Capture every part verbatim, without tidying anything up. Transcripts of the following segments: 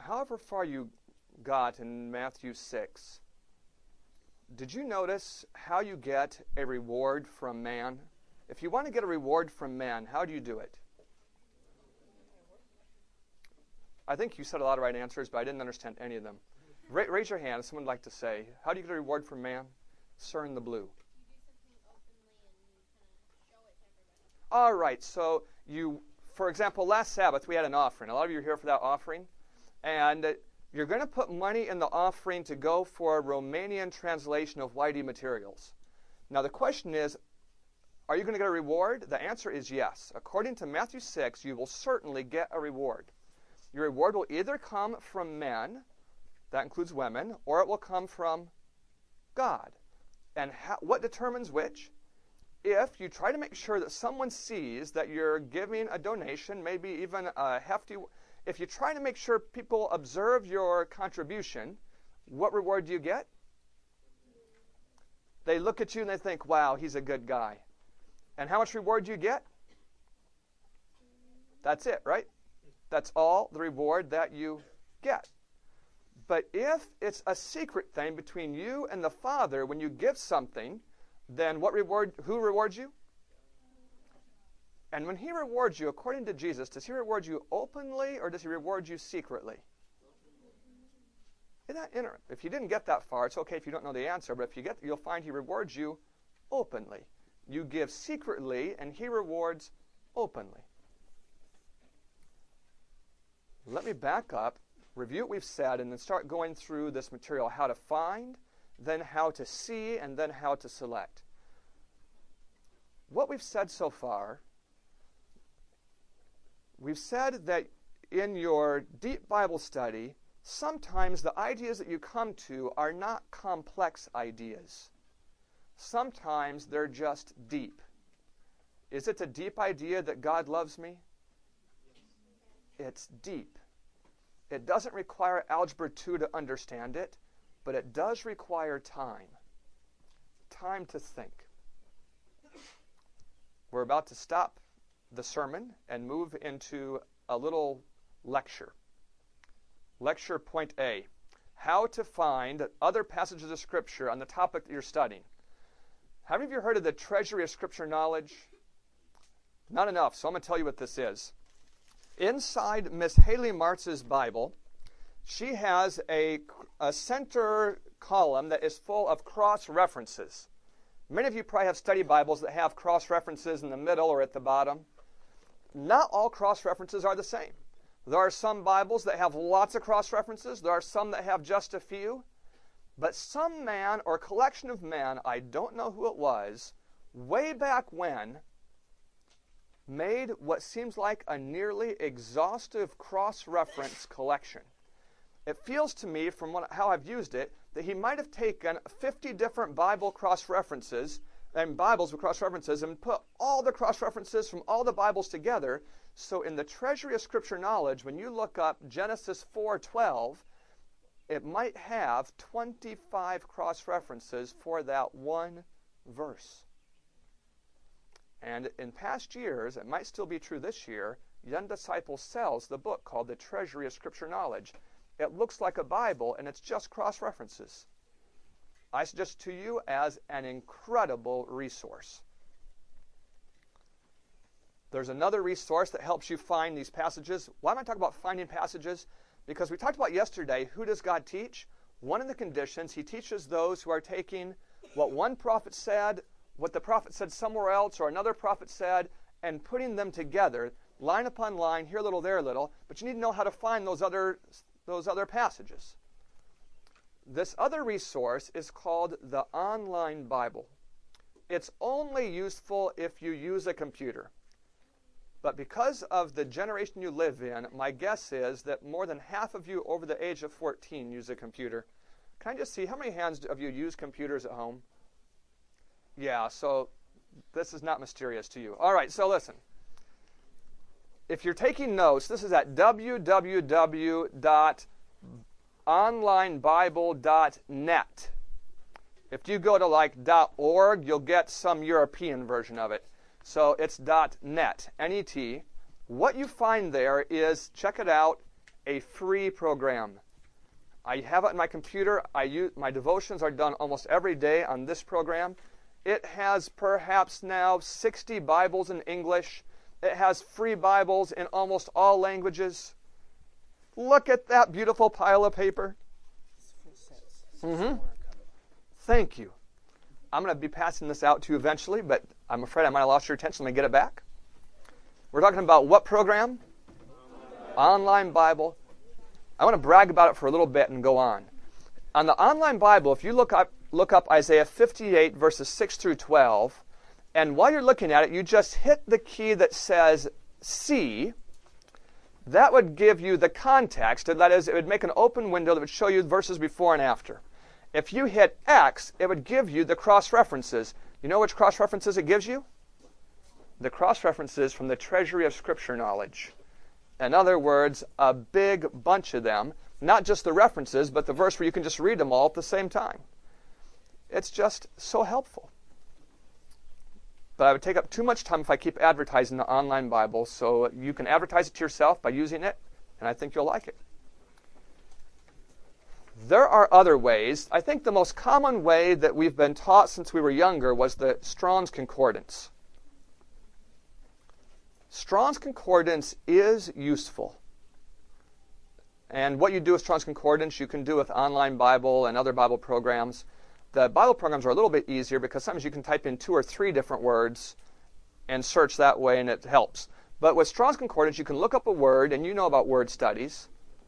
however far you got in Matthew six, did you notice how you get a reward from man? If you want to get a reward from man, how do you do it? I think you said a lot of right answers, but I didn't understand any of them. Ra- raise your hand if someone would like to say, how do you get a reward from man? Sir in the blue. All right, so you, for example, last Sabbath we had an offering. A lot of you are here for that offering. And uh, you're going to put money in the offering to go for a Romanian translation of Whitey materials. Now the question is, are you going to get a reward? The answer is yes. According to Matthew six, you will certainly get a reward. Your reward will either come from men, that includes women, or it will come from God. And how, what determines which? If you try to make sure that someone sees that you're giving a donation, maybe even a hefty, if you try to make sure people observe your contribution, what reward do you get? They look at you and they think, wow, he's a good guy. And how much reward do you get? That's it, right? That's all the reward that you get. But if it's a secret thing between you and the Father, when you give something, then what reward? Who rewards you? And when he rewards you, according to Jesus, does he reward you openly or does he reward you secretly? Isn't that interesting? If you didn't get that far, it's okay if you don't know the answer, but if you get, you'll find he rewards you openly. You give secretly, and he rewards openly. Let me back up, review what we've said, and then start going through this material, how to find, then how to see, and then how to select. What we've said so far, we've said that in your deep Bible study, sometimes the ideas that you come to are not complex ideas. Sometimes they're just deep. Is it a deep idea that God loves me? It's deep. It doesn't require Algebra two to understand it, but it does require time. Time to think. We're about to stop the sermon and move into a little lecture. Lecture point A, how to find other passages of Scripture on the topic that you're studying. How many of you heard of the treasury of Scripture knowledge? Not enough, so I'm going to tell you what this is. Inside Miss Haley Martz's Bible, she has a, a center column that is full of cross-references. Many of you probably have study Bibles that have cross-references in the middle or at the bottom. Not all cross-references are the same. There are some Bibles that have lots of cross-references. There are some that have just a few. But some man or collection of men, I don't know who it was, way back when, made what seems like a nearly exhaustive cross-reference collection. It feels to me, from what, how I've used it, that he might have taken fifty different Bible cross-references and Bibles with cross-references and put all the cross-references from all the Bibles together. So in the treasury of Scripture knowledge, when you look up Genesis four twelve, it might have twenty-five cross-references for that one verse. And in past years, it might still be true this year, Young Disciple sells the book called The Treasury of Scripture Knowledge. It looks like a Bible, and it's just cross-references. I suggest to you as an incredible resource. There's another resource that helps you find these passages. Why am I talking about finding passages? Because we talked about yesterday, who does God teach? One of the conditions, he teaches those who are taking what one prophet said, what the prophet said somewhere else, or another prophet said, and putting them together, line upon line, here a little, there a little, but you need to know how to find those other, those other passages. This other resource is called the Online Bible. It's only useful if you use a computer. But because of the generation you live in, my guess is that more than half of you over the age of fourteen use a computer. Can I just see, how many hands of you use computers at home? Yeah, so this is not mysterious to you. All right, so listen. If you're taking notes, this is at w w w dot online bible dot net. If you go to like .org, you'll get some European version of it. So it's .net, N E T. What you find there is, check it out, a free program. I have it on my computer. I use, my devotions are done almost every day on this program. It has perhaps now sixty Bibles in English. It has free Bibles in almost all languages. Look at that beautiful pile of paper. Mm-hmm. Thank you. I'm going to be passing this out to you eventually, but I'm afraid I might have lost your attention. Let me get it back. We're talking about what program? Online Bible. I want to brag about it for a little bit and go on. On the Online Bible, if you look up, look up Isaiah fifty-eight, verses six through twelve, and while you're looking at it, you just hit the key that says C. That would give you the context, and that is, it would make an open window that would show you verses before and after. If you hit X, it would give you the cross-references. You know which cross-references it gives you? The cross-references from the treasury of Scripture knowledge. In other words, a big bunch of them, not just the references, but the verse where you can just read them all at the same time. It's just so helpful. But I would take up too much time if I keep advertising the Online Bible, so you can advertise it to yourself by using it, and I think you'll like it. There are other ways. I think the most common way that we've been taught since we were younger was the Strong's Concordance. Strong's Concordance is useful. And what you do with Strong's Concordance, you can do with Online Bible and other Bible programs. The Bible programs are a little bit easier because sometimes you can type in two or three different words and search that way, and it helps. But with Strong's Concordance, you can look up a word, and you know about word studies.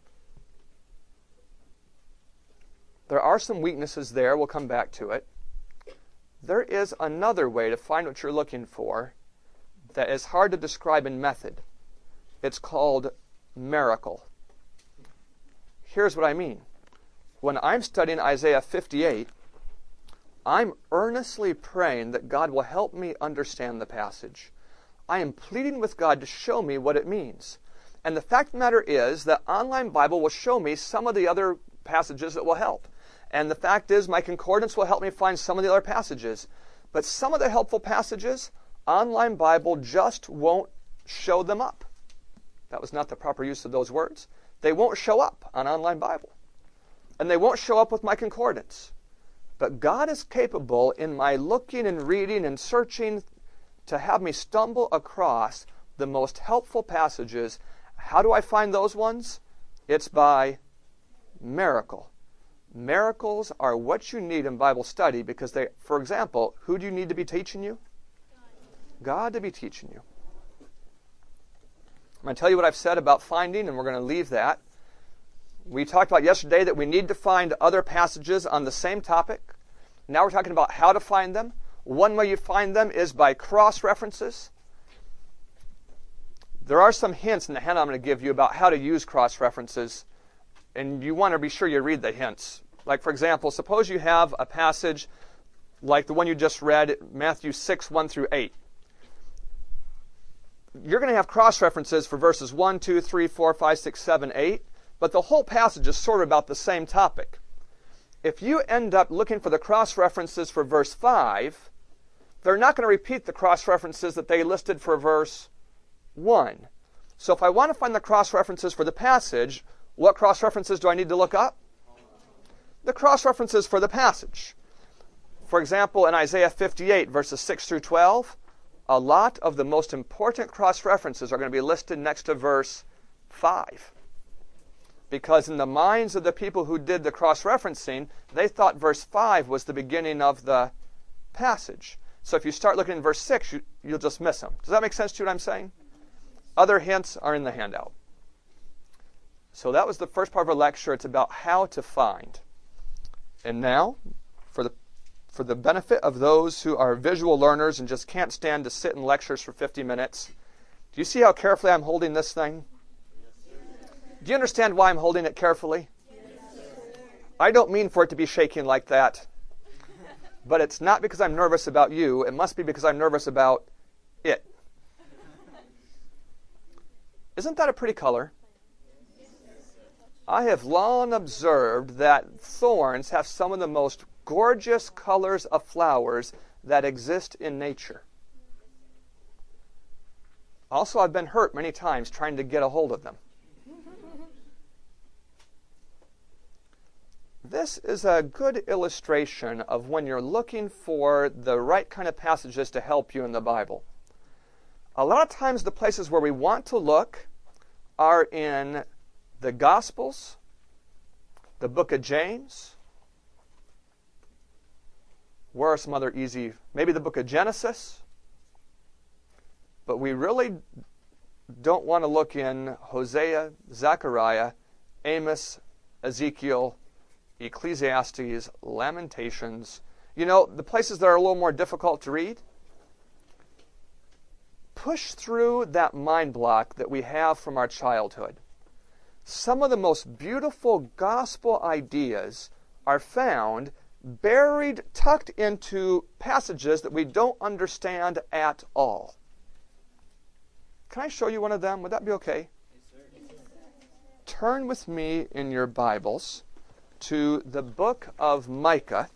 There are some weaknesses there. We'll come back to it. There is another way to find what you're looking for that is hard to describe in method. It's called miracle. Here's what I mean. When I'm studying Isaiah fifty-eight, I'm earnestly praying that God will help me understand the passage. I am pleading with God to show me what it means. And the fact of the matter is that Online Bible will show me some of the other passages that will help. And the fact is my concordance will help me find some of the other passages. But some of the helpful passages, Online Bible just won't show them up. That was not the proper use of those words. They won't show up on Online Bible. And they won't show up with my concordance. But God is capable in my looking and reading and searching to have me stumble across the most helpful passages. How do I find those ones? It's by miracle. Miracles are what you need in Bible study because they, for example, who do you need to be teaching you? God to be teaching you. I'm going to tell you what I've said about finding, and we're going to leave that. We talked about yesterday that we need to find other passages on the same topic. Now we're talking about how to find them. One way you find them is by cross-references. There are some hints in the handout I'm going to give you about how to use cross-references, and you want to be sure you read the hints. Like, for example, suppose you have a passage like the one you just read, Matthew six, one through eight. You're going to have cross-references for verses one, two, three, four, five, six, seven, eight, but the whole passage is sort of about the same topic. If you end up looking for the cross-references for verse five, they're not going to repeat the cross-references that they listed for verse one. So if I want to find the cross-references for the passage, what cross-references do I need to look up? The cross-references for the passage. For example, in Isaiah fifty-eight, verses six through twelve, a lot of the most important cross-references are going to be listed next to verse five. Because in the minds of the people who did the cross-referencing, they thought verse five was the beginning of the passage. So if you start looking at verse six, you, you'll just miss them. Does that make sense to you what I'm saying? Other hints are in the handout. So that was the first part of our lecture. It's about how to find. And now, for the for the benefit of those who are visual learners and just can't stand to sit in lectures for fifty minutes, do you see how carefully I'm holding this thing? Do you understand why I'm holding it carefully? I don't mean for it to be shaking like that. But it's not because I'm nervous about you. It must be because I'm nervous about it. Isn't that a pretty color? I have long observed that thorns have some of the most gorgeous colors of flowers that exist in nature. Also, I've been hurt many times trying to get a hold of them. This is a good illustration of when you're looking for the right kind of passages to help you in the Bible. A lot of times the places where we want to look are in the Gospels, the book of James. Where are some other easy, maybe the book of Genesis? But we really don't want to look in Hosea, Zechariah, Amos, Ezekiel, Ecclesiastes, Lamentations. You know, the places that are a little more difficult to read, push through that mind block that we have from our childhood. Some of the most beautiful gospel ideas are found buried, tucked into passages that we don't understand at all. Can I show you one of them? Would that be okay? Yes, sir. Turn with me in your Bibles to the book of Micah.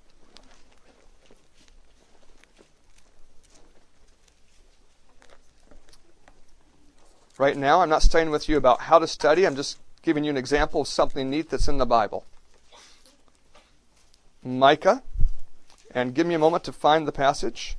Right now, I'm not studying with you about how to study. I'm just giving you an example of something neat that's in the Bible. Micah, and give me a moment to find the passage.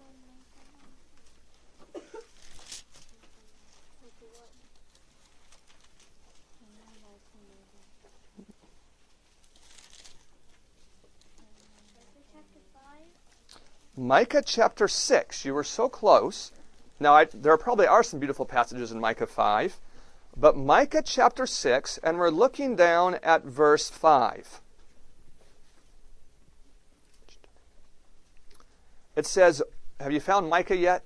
Micah chapter six. You were so close. Now, I, there probably are some beautiful passages in Micah five, but Micah chapter six, and we're looking down at verse five. It says, have you found Micah yet?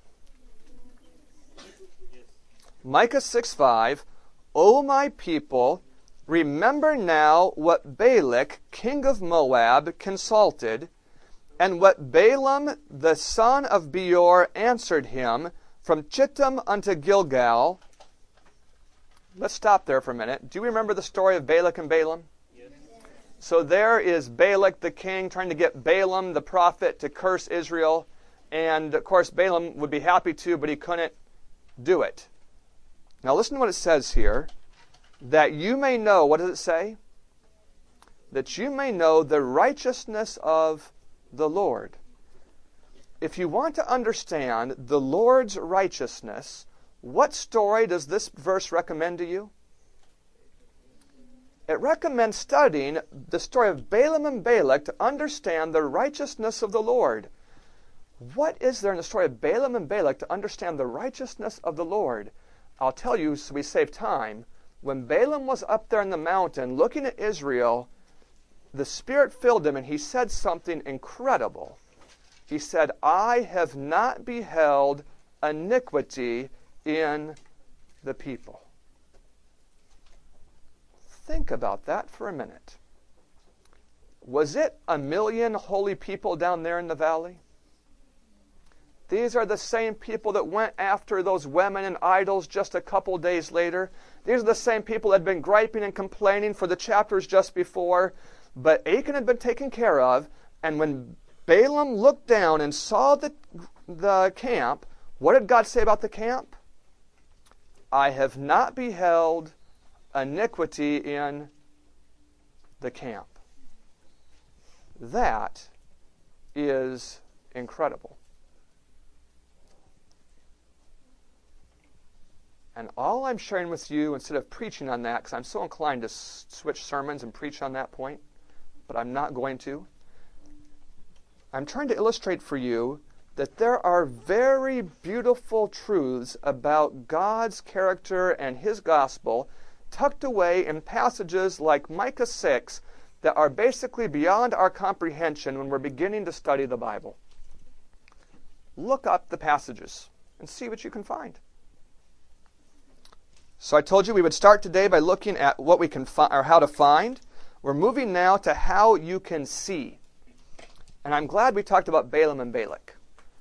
Yes. Micah six five, O my people, remember now what Balak, king of Moab, consulted, and what Balaam the son of Beor answered him from Chittim unto Gilgal. Let's stop there for a minute. Do you remember the story of Balak and Balaam? Yes. So there is Balak the king trying to get Balaam the prophet to curse Israel. And of course Balaam would be happy to, but he couldn't do it. Now listen to what it says here. That you may know, what does it say? That you may know the righteousness of the Lord. If you want to understand the Lord's righteousness, what story does this verse recommend to you? It recommends studying the story of Balaam and Balak to understand the righteousness of the Lord. What is there in the story of Balaam and Balak to understand the righteousness of the Lord? I'll tell you so we save time. When Balaam was up there in the mountain looking at Israel, the Spirit filled him and he said something incredible. He said, I have not beheld iniquity in the people. Think about that for a minute. Was it a million holy people down there in the valley? These are the same people that went after those women and idols just a couple days later. These are the same people that had been griping and complaining for the chapters just before. But Achan had been taken care of, and when Balaam looked down and saw the, the camp, what did God say about the camp? I have not beheld iniquity in the camp. That is incredible. And all I'm sharing with you, instead of preaching on that, because I'm so inclined to s- switch sermons and preach on that point, but I'm not going to, I'm trying to illustrate for you that there are very beautiful truths about God's character and His gospel tucked away in passages like Micah six that are basically beyond our comprehension when we're beginning to study the Bible. Look up the passages and see what you can find. So I told you we would start today by looking at what we can find, or how to find. We're moving now to how you can see. And I'm glad we talked about Balaam and Balak.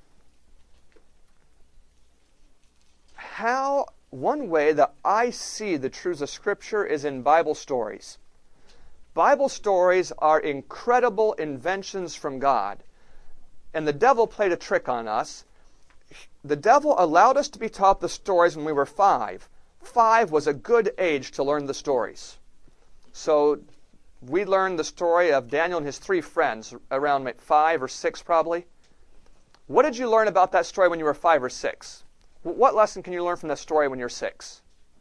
How, one way that I see the truths of Scripture is in Bible stories. Bible stories are incredible inventions from God. And the devil played a trick on us. The devil allowed us to be taught the stories when we were five. Five was a good age to learn the stories. So we learned the story of Daniel and his three friends around five or six probably. What did you learn about that story when you were five or six? What lesson can you learn from that story when you're six?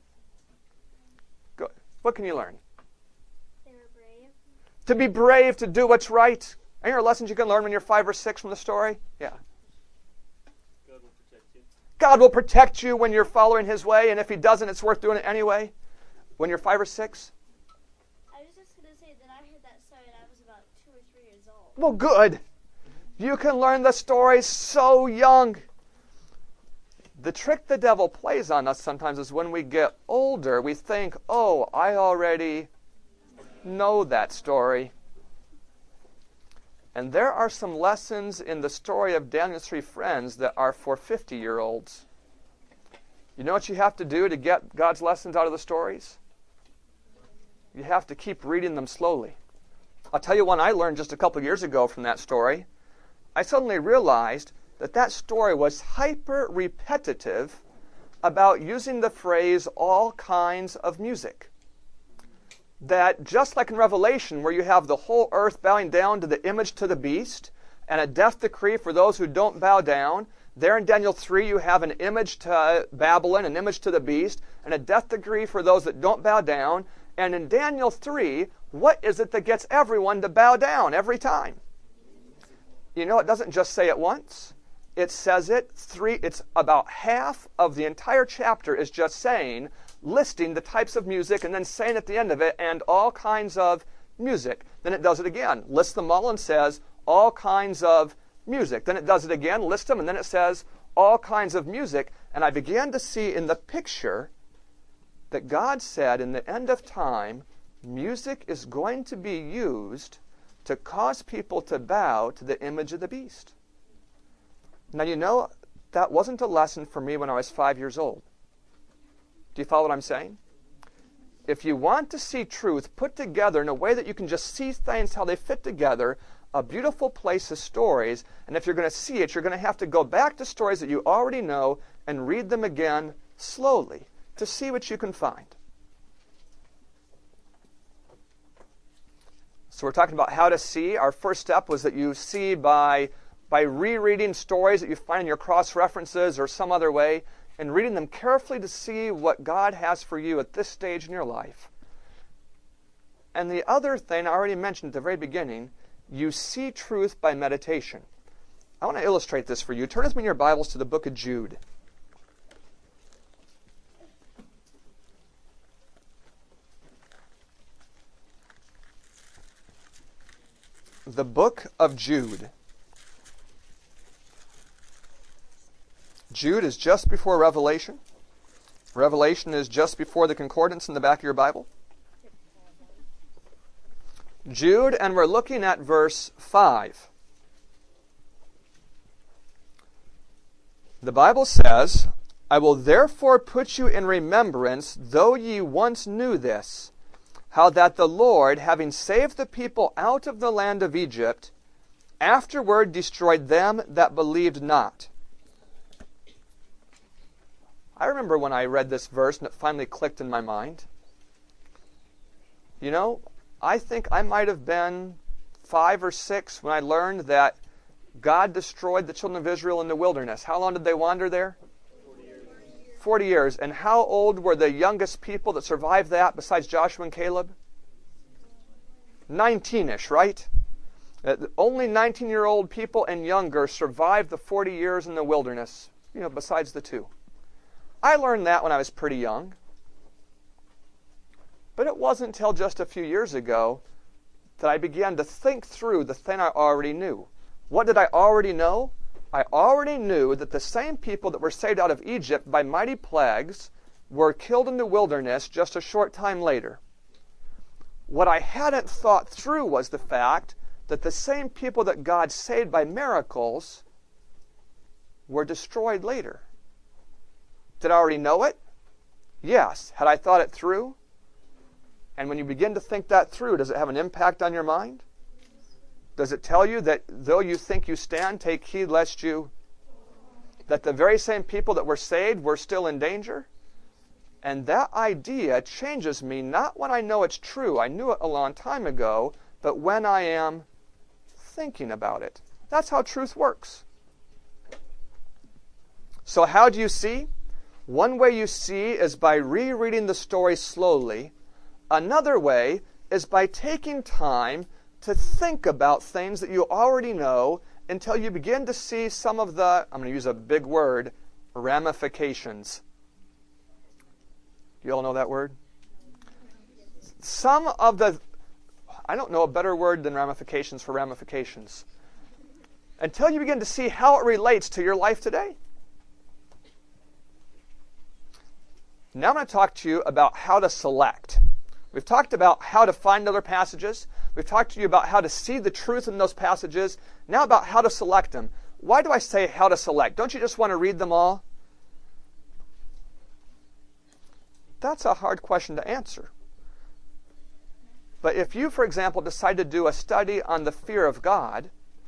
Go. What can you learn? They were brave. To be brave, to do what's right. Are there lessons you can learn when you're five or six from the story? Yeah. God will protect you. God will protect you when you're following His way, and if He doesn't, it's worth doing it anyway. When you're five or six? I was just going to say that I heard that story when I was about two or three years old. Well, good. You can learn the story so young. The trick the devil plays on us sometimes is when we get older, we think, oh, I already know that story. And there are some lessons in the story of Daniel's three friends that are for fifty-year-olds. You know what you have to do to get God's lessons out of the stories? You have to keep reading them slowly. I'll tell you one I learned just a couple years ago from that story. I suddenly realized that that story was hyper-repetitive about using the phrase all kinds of music. That just like in Revelation, where you have the whole earth bowing down to the image to the beast, and a death decree for those who don't bow down, there in Daniel three you have an image to Babylon, an image to the beast, and a death decree for those that don't bow down. And in Daniel three, what is it that gets everyone to bow down every time? You know, it doesn't just say it once. It says it three, it's about half of the entire chapter is just saying, listing the types of music, and then saying at the end of it, and all kinds of music. Then it does it again, lists them all and says, all kinds of music. Then it does it again, lists them, and then it says, all kinds of music. And I began to see in the picture that God said in the end of time, music is going to be used to cause people to bow to the image of the beast. Now, you know, that wasn't a lesson for me when I was five years old. Do you follow what I'm saying? If you want to see truth put together in a way that you can just see things how they fit together, a beautiful place of stories, and if you're going to see it, you're going to have to go back to stories that you already know and read them again slowly to see what you can find. So we're talking about how to see. Our first step was that you see by, by rereading stories that you find in your cross-references or some other way, and reading them carefully to see what God has for you at this stage in your life. And the other thing I already mentioned at the very beginning, you see truth by meditation. I want to illustrate this for you. Turn with me in your Bibles to the book of Jude. The book of Jude. Jude is just before Revelation. Revelation is just before the concordance in the back of your Bible. Jude, and we're looking at verse five. The Bible says, I will therefore put you in remembrance, though ye once knew this, how that the Lord, having saved the people out of the land of Egypt, afterward destroyed them that believed not. I remember when I read this verse and it finally clicked in my mind. You know, I think I might have been five or six when I learned that God destroyed the children of Israel in the wilderness. How long did they wander there? Forty years. Forty years. And how old were the youngest people that survived that besides Joshua and Caleb? Nineteen-ish, right? Uh, only nineteen-year-old people and younger survived the forty years in the wilderness, you know, besides the two. I learned that when I was pretty young. But it wasn't until just a few years ago that I began to think through the thing I already knew. What did I already know? I already knew that the same people that were saved out of Egypt by mighty plagues were killed in the wilderness just a short time later. What I hadn't thought through was the fact that the same people that God saved by miracles were destroyed later. Did I already know it? Yes. Had I thought it through? And when you begin to think that through, does it have an impact on your mind? Does it tell you that though you think you stand, take heed lest you... that the very same people that were saved were still in danger? And that idea changes me not when I know it's true, I knew it a long time ago, but when I am thinking about it. That's how truth works. So how do you see? One way you see is by rereading the story slowly. Another way is by taking time to think about things that you already know until you begin to see some of the, I'm going to use a big word, ramifications. You all know that word? Some of the, I don't know a better word than ramifications for ramifications. Until you begin to see how it relates to your life today. Now I'm going to talk to you about how to select. We've talked about how to find other passages. We've talked to you about how to see the truth in those passages. Now about how to select them. Why do I say how to select? Don't you just want to read them all? That's a hard question to answer. But if you, for example, decide to do a study on the fear of God,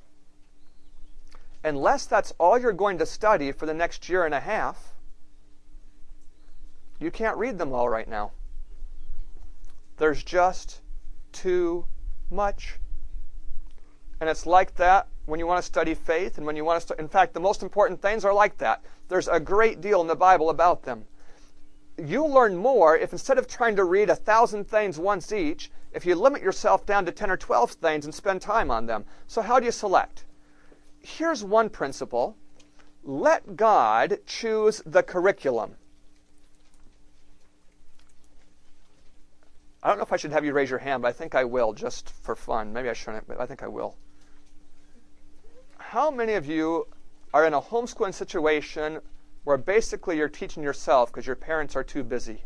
unless that's all you're going to study for the next year and a half, you can't read them all right now. There's just too much. And it's like that when you want to study faith and when you want to study. In fact, the most important things are like that. There's a great deal in the Bible about them. You'll learn more if instead of trying to read a thousand things once each, if you limit yourself down to ten or twelve things and spend time on them. So how do you select? Here's one principle. Let God choose the curriculum. I don't know if I should have you raise your hand, but I think I will, just for fun. Maybe I shouldn't, but I think I will. How many of you are in a homeschooling situation where basically you're teaching yourself because your parents are too busy?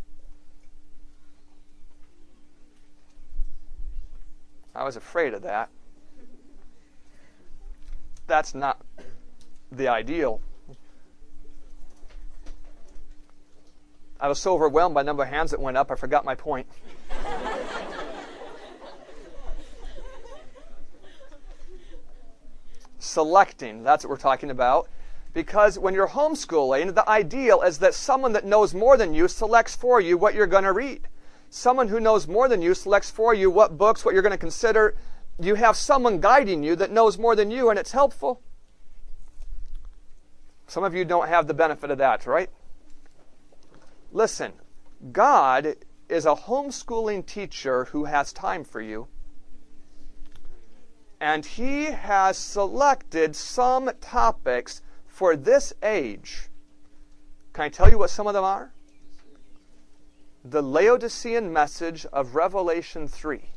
I was afraid of that. That's not the ideal. I was so overwhelmed by the number of hands that went up, I forgot my point. Selecting, that's what we're talking about. Because when you're homeschooling, the ideal is that someone that knows more than you selects for you what you're going to read. Someone who knows more than you selects for you what books, what you're going to consider. You have someone guiding you that knows more than you, and it's helpful. Some of you don't have the benefit of that, right? Listen, God is a homeschooling teacher who has time for you. And He has selected some topics for this age. Can I tell you what some of them are? The Laodicean message of Revelation three.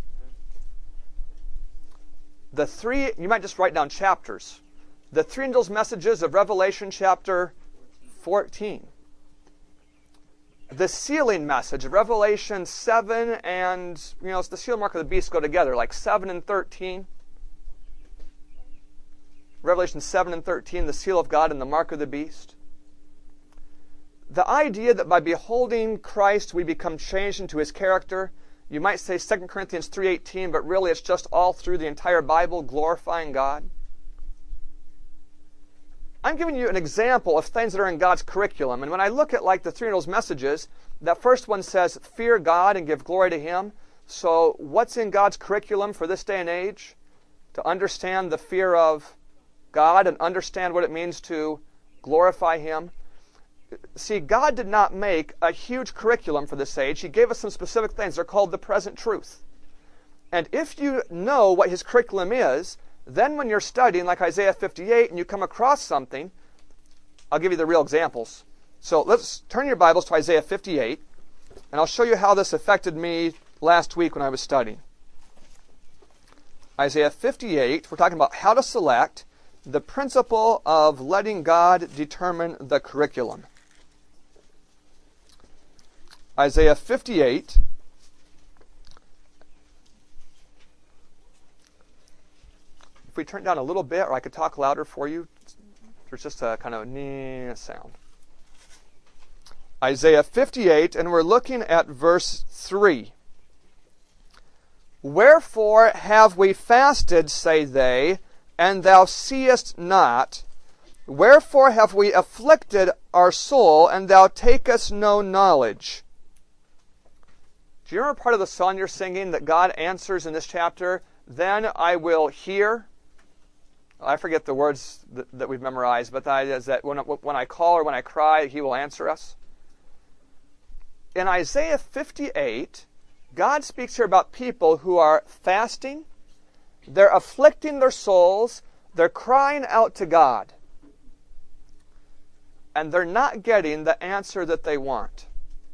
The three, you might just write down chapters. The three angels' messages of Revelation chapter fourteen. The sealing message of Revelation seven and, you know, the seal mark of the beast go together, like seven and thirteen. Revelation seven and thirteen, the seal of God and the mark of the beast. The idea that by beholding Christ we become changed into His character. You might say Second Corinthians three eighteen, but really it's just all through the entire Bible glorifying God. I'm giving you an example of things that are in God's curriculum. And when I look at like the three angels' messages, that first one says, fear God and give glory to Him. So what's in God's curriculum for this day and age? To understand the fear of God and understand what it means to glorify Him. See, God did not make a huge curriculum for this age. He gave us some specific things. They're called the present truth. And if you know what His curriculum is, then when you're studying like Isaiah fifty-eight and you come across something, I'll give you the real examples. So let's turn your Bibles to Isaiah fifty-eight, and I'll show you how this affected me last week when I was studying. Isaiah fifty-eight, we're talking about how to select, the principle of letting God determine the curriculum. Isaiah fifty-eight. If we turn down a little bit, or I could talk louder for you, there's just a kind of nee sound. Isaiah fifty-eight, and we're looking at verse three. Wherefore have we fasted, say they, and thou seest not? Wherefore have we afflicted our soul, and thou takest no knowledge? Do you remember part of the song you're singing that God answers in this chapter? Then I will hear. I forget the words that, that we've memorized, but the idea is that when, when I call or when I cry, he will answer us. In Isaiah fifty-eight, God speaks here about people who are fasting, they're afflicting their souls, they're crying out to God, and they're not getting the answer that they want.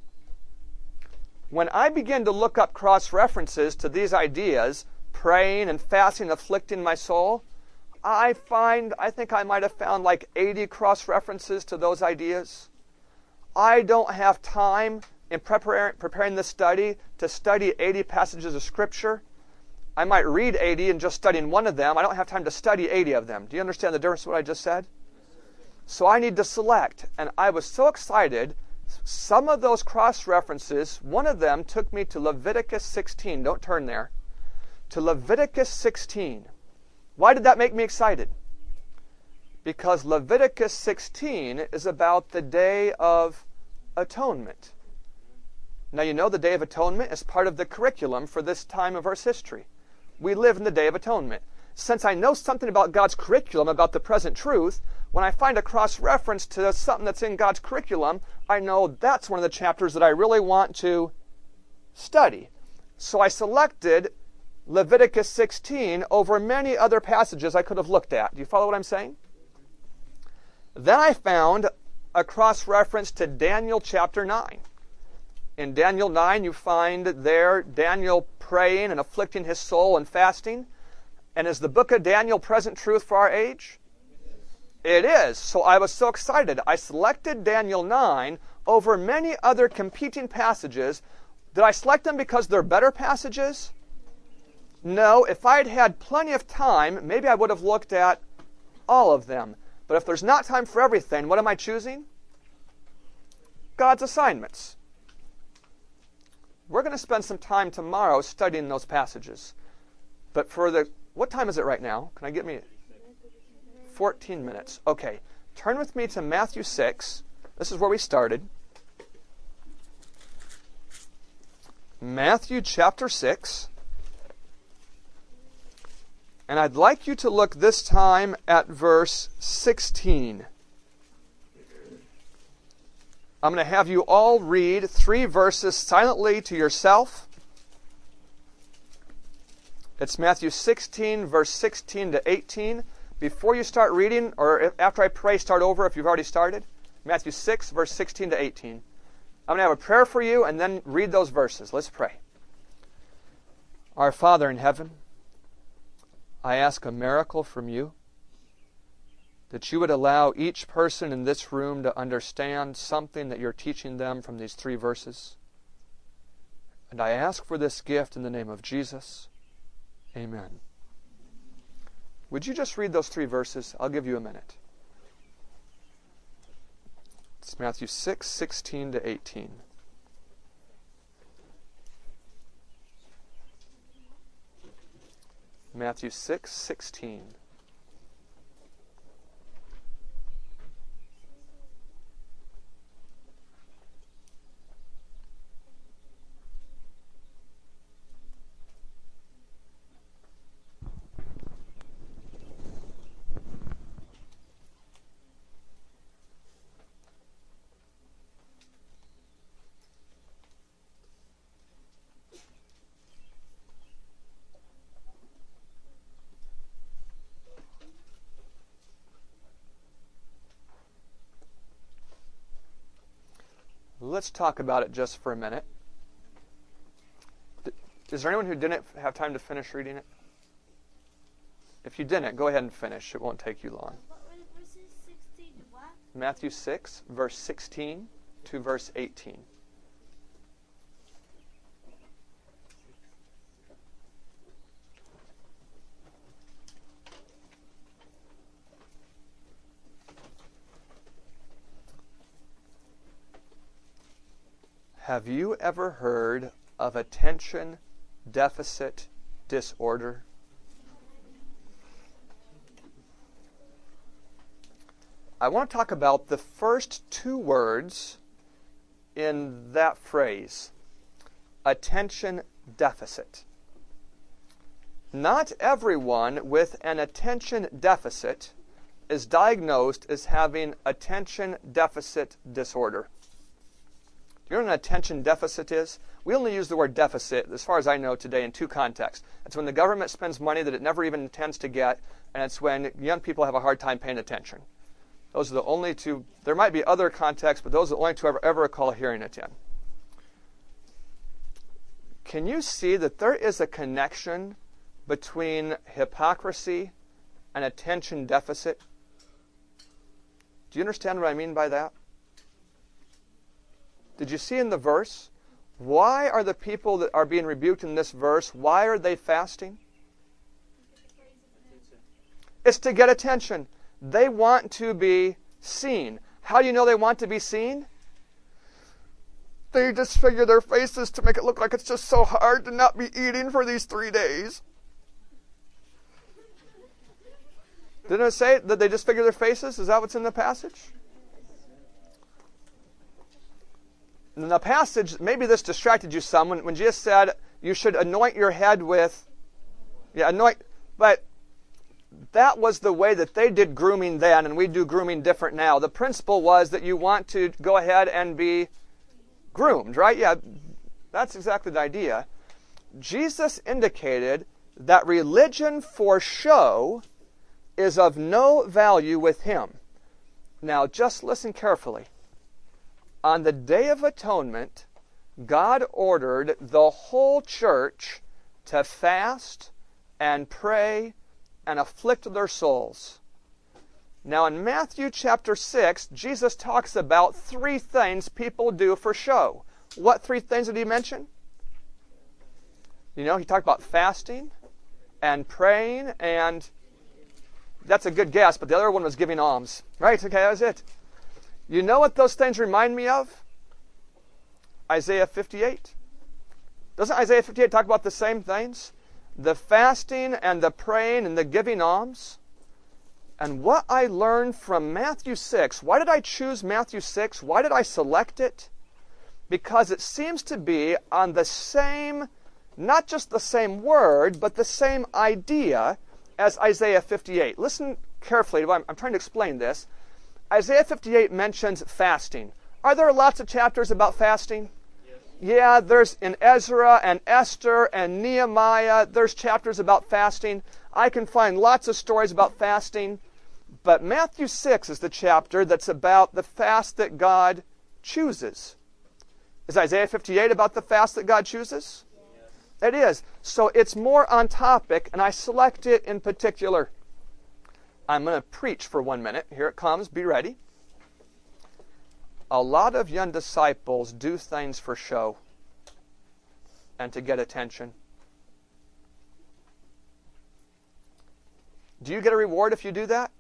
When I begin to look up cross-references to these ideas, praying and fasting, afflicting my soul, I find, I think I might have found like eighty cross-references to those ideas. I don't have time in preparing, preparing this study to study eighty passages of Scripture. I might read eighty and just studying one of them. I don't have time to study eighty of them. Do you understand the difference in what I just said? So I need to select. And I was so excited. Some of those cross-references, one of them took me to Leviticus sixteen. Don't turn there. To Leviticus sixteen. Why did that make me excited? Because Leviticus sixteen is about the Day of Atonement. Now you know the Day of Atonement is part of the curriculum for this time of Earth's history. We live in the Day of Atonement. Since I know something about God's curriculum, about the present truth, when I find a cross-reference to something that's in God's curriculum, I know that's one of the chapters that I really want to study. So I selected Leviticus sixteen over many other passages I could have looked at. Do you follow what I'm saying? Then I found a cross-reference to Daniel chapter nine. In Daniel nine, you find there Daniel praying and afflicting his soul and fasting. And is the book of Daniel present truth for our age? It is. So I was so excited. I selected Daniel nine over many other competing passages. Did I select them because they're better passages? No. If I had had plenty of time, maybe I would have looked at all of them. But if there's not time for everything, what am I choosing? God's assignments. We're going to spend some time tomorrow studying those passages. But for the, what time is it right now? Can I get me fourteen minutes? Okay. Turn with me to Matthew six. This is where we started. Matthew chapter six. And I'd like you to look this time at verse sixteen. I'm going to have you all read three verses silently to yourself. It's Matthew sixteen, verse sixteen to eighteen. Before you start reading, or if, after I pray, start over if you've already started. Matthew six, verse sixteen to eighteen. I'm going to have a prayer for you and then read those verses. Let's pray. Our Father in heaven, I ask a miracle from you, that you would allow each person in this room to understand something that you're teaching them from these three verses. And I ask for this gift in the name of Jesus. Amen. Would you just read those three verses? I'll give you a minute. It's Matthew six, sixteen to eighteen. Matthew six, sixteen. Let's talk about it just for a minute. Is there anyone who didn't have time to finish reading it? If you didn't, go ahead and finish. It won't take you long. What was verses sixteen to what? Matthew six, verse sixteen to verse eighteen. Have you ever heard of attention deficit disorder? I want to talk about the first two words in that phrase, attention deficit. Not everyone with an attention deficit is diagnosed as having attention deficit disorder. Do you know what an attention deficit is? We only use the word deficit, as far as I know today, in two contexts. It's when the government spends money that it never even intends to get, and it's when young people have a hard time paying attention. Those are the only two. There might be other contexts, but those are the only two I ever, ever recall hearing it in. Can you see that there is a connection between hypocrisy and attention deficit? Do you understand what I mean by that? Did you see in the verse? Why are the people that are being rebuked in this verse, why are they fasting? It's to get attention. They want to be seen. How do you know they want to be seen? They disfigure their faces to make it look like it's just so hard to not be eating for these three days. Didn't it say that they disfigure their faces? Is that what's in the passage? In the passage, maybe this distracted you some when, when Jesus said you should anoint your head with, yeah, anoint, but that was the way that they did grooming then, and we do grooming different now. The principle was that you want to go ahead and be groomed, right? Yeah, that's exactly the idea. Jesus indicated that religion for show is of no value with him. Now, just listen carefully. On the Day of Atonement, God ordered the whole church to fast and pray and afflict their souls. Now in Matthew chapter six, Jesus talks about three things people do for show. What three things did he mention? You know, he talked about fasting and praying, and that's a good guess, but the other one was giving alms. Right, okay, that was it. You know what those things remind me of? Isaiah fifty-eight. Doesn't Isaiah fifty-eight talk about the same things? The fasting and the praying and the giving alms. And what I learned from Matthew six, why did I choose Matthew six? Why did I select it? Because it seems to be on the same, not just the same word, but the same idea as Isaiah fifty-eight. Listen carefully. I'm, I'm trying to explain this. Isaiah fifty-eight mentions fasting. Are there lots of chapters about fasting? Yes. Yeah, there's in Ezra and Esther and Nehemiah, there's chapters about fasting. I can find lots of stories about fasting. But Matthew six is the chapter that's about the fast that God chooses. Is Isaiah fifty-eight about the fast that God chooses? Yes. It is. So it's more on topic, and I select it in particular. I'm going to preach for one minute. Here it comes. Be ready. A lot of young disciples do things for show and to get attention. Do you get a reward if you do that?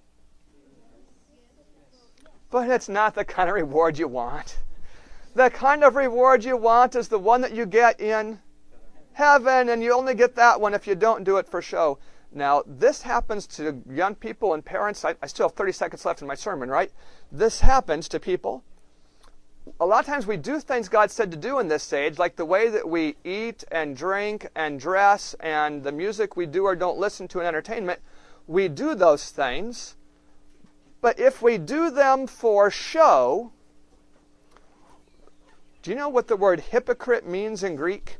But it's not the kind of reward you want. The kind of reward you want is the one that you get in heaven, and you only get that one if you don't do it for show. Now, this happens to young people and parents. I, I still have thirty seconds left in my sermon, right? This happens to people. A lot of times we do things God said to do in this age, like the way that we eat and drink and dress and the music we do or don't listen to in entertainment. We do those things. But if we do them for show, do you know what the word hypocrite means in Greek?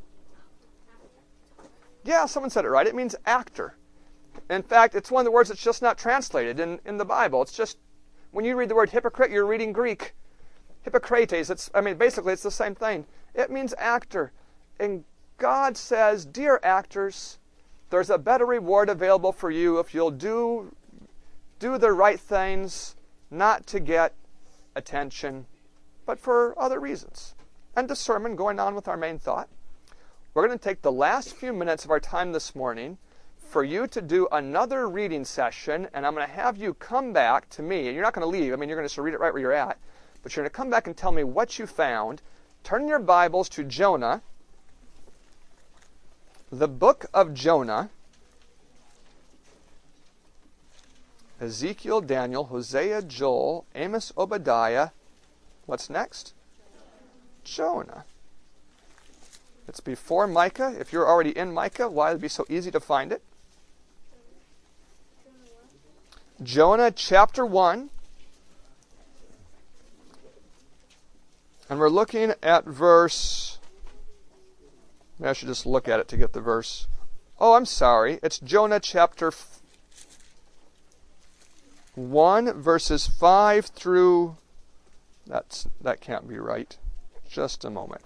Yeah, someone said it right. It means actor. In fact, it's one of the words that's just not translated in, in the Bible. It's just, when you read the word hypocrite, you're reading Greek. Hippocrates, it's, I mean, basically it's the same thing. It means actor. And God says, dear actors, there's a better reward available for you if you'll do, do the right things, not to get attention, but for other reasons. And the sermon, going on with our main thought, we're going to take the last few minutes of our time this morning for you to do another reading session, and I'm going to have you come back to me, and you're not going to leave. I mean, you're going to just read it right where you're at, but you're going to come back and tell me what you found. Turn your Bibles to Jonah, the book of Jonah. Ezekiel, Daniel, Hosea, Joel, Amos, Obadiah. What's next? Jonah. It's before Micah. If you're already in Micah, why would it be so easy to find it? Jonah chapter one. And we're looking at verse... Maybe I should just look at it to get the verse. Oh, I'm sorry. It's Jonah chapter one, verses five through... That's, that can't be right. Just a moment.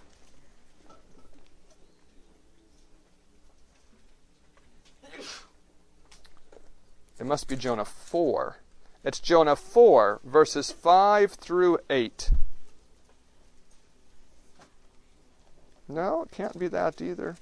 It must be Jonah four. It's Jonah four, verses five through eight. No, it can't be that either.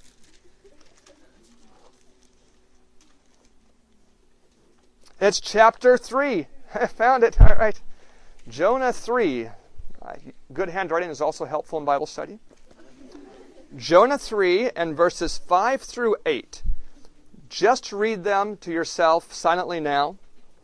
It's chapter three. I found it. All right. Jonah three. Uh, good handwriting is also helpful in Bible study. Jonah three and verses five through eight. Just read them to yourself silently now.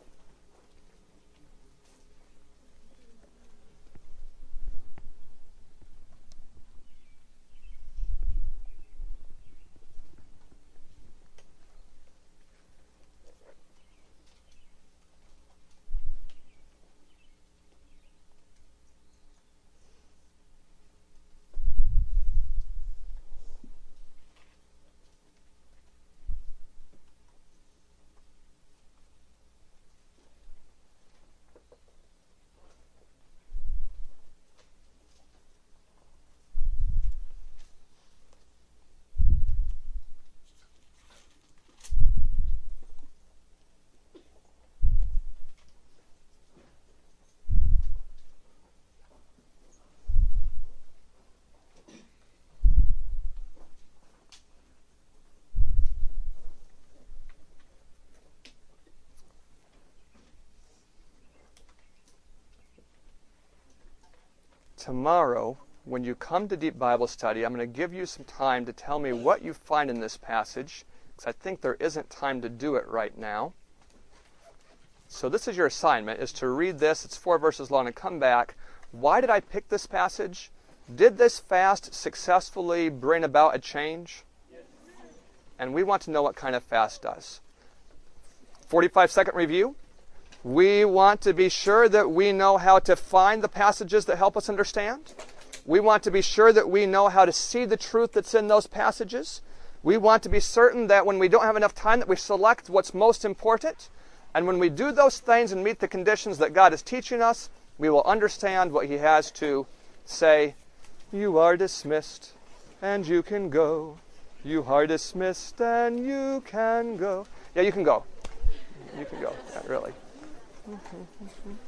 Tomorrow, when you come to Deep Bible Study, I'm going to give you some time to tell me what you find in this passage, because I think there isn't time to do it right now. So this is your assignment, is to read this. It's four verses long, and come back. Why did I pick this passage? Did this fast successfully bring about a change? Yes. And we want to know what kind of fast does. forty-five second review. We want to be sure that we know how to find the passages that help us understand. We want to be sure that we know how to see the truth that's in those passages. We want to be certain that when we don't have enough time, that we select what's most important. And when we do those things and meet the conditions that God is teaching us, we will understand what He has to say. You are dismissed, and you can go. You are dismissed, and you can go. Yeah, you can go. You can go. Yeah, really. Mm-hmm, mm-hmm.